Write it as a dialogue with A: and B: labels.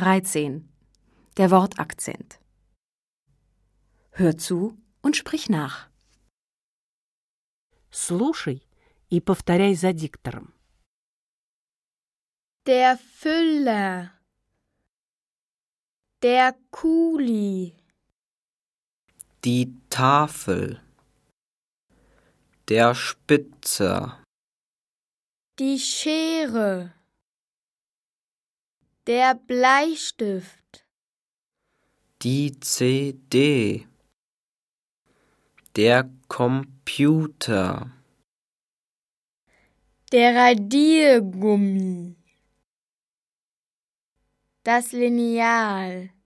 A: 13. Der Wortakzent. Hör zu und sprich nach.
B: Слушай и повторяй за диктором.
C: Der Füller. Der Kuli.
D: Die Tafel. Der Spitzer.
C: Die Schere. Der Bleistift.
D: Die CD. Der Computer.
C: Der Radiergummi. Das Lineal.